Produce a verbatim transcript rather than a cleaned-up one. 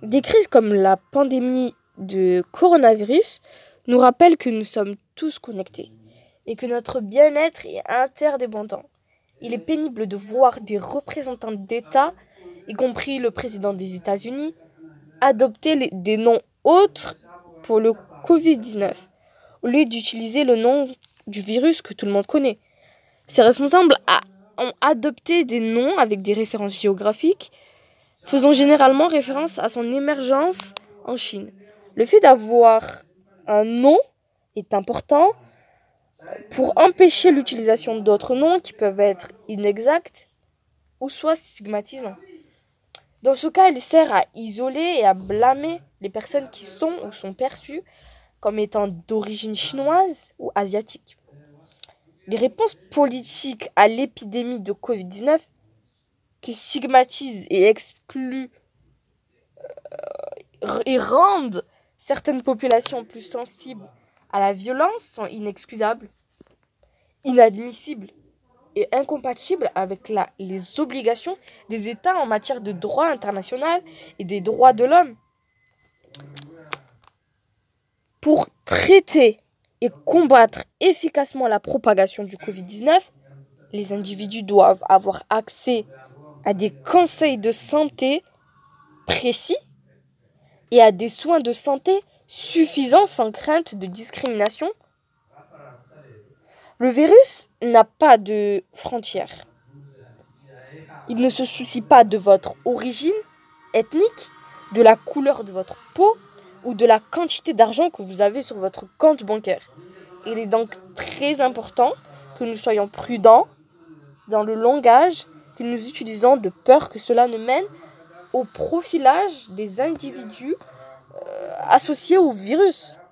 Des crises comme la pandémie de coronavirus nous rappellent que nous sommes tous connectés et que notre bien-être est interdépendant. Il est pénible de voir des représentants d'État, y compris le président des États-Unis, adopter les- des noms autres pour le covid dix-neuf, au lieu d'utiliser le nom du virus que tout le monde connaît. Ces responsables a- ont adopté des noms avec des références géographiques, faisant généralement référence à son émergence en Chine. Le fait d'avoir un nom est important pour empêcher l'utilisation d'autres noms qui peuvent être inexacts ou soit stigmatisants. Dans ce cas, il sert à isoler et à blâmer les personnes qui sont ou sont perçues comme étant d'origine chinoise ou asiatique. Les réponses politiques à l'épidémie de covid dix-neuf qui stigmatisent et excluent et rendent certaines populations plus sensibles à la violence sont inexcusables, inadmissibles et incompatibles avec la, les obligations des États en matière de droit international et des droits de l'homme. Pour traiter et combattre efficacement la propagation du covid dix-neuf, les individus doivent avoir accès à des conseils de santé précis et à des soins de santé suffisants sans crainte de discrimination. Le virus n'a pas de frontières. Il ne se soucie pas de votre origine ethnique, de la couleur de votre peau ou de la quantité d'argent que vous avez sur votre compte bancaire. Il est donc très important que nous soyons prudents dans le langage que nous utilisons de peur que cela ne mène au profilage des individus euh, associés au virus.